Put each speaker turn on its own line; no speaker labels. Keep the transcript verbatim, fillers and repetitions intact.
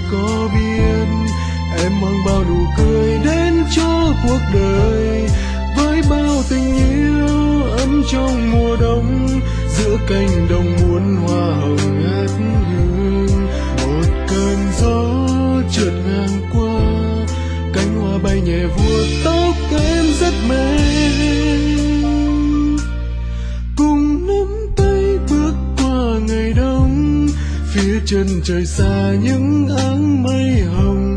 có biết em mang bao nụ cười đến cho cuộc đời, với bao tình yêu ấm trong mùa đông, giữa cánh đồng muôn hoa hồng ngát hương. Một cơn gió chợt ngang qua, cánh hoa bay nhẹ vuốt tóc em rất mềm, cùng nắm tay bước qua ngày đông, phía chân trời xa những áng mây hồng.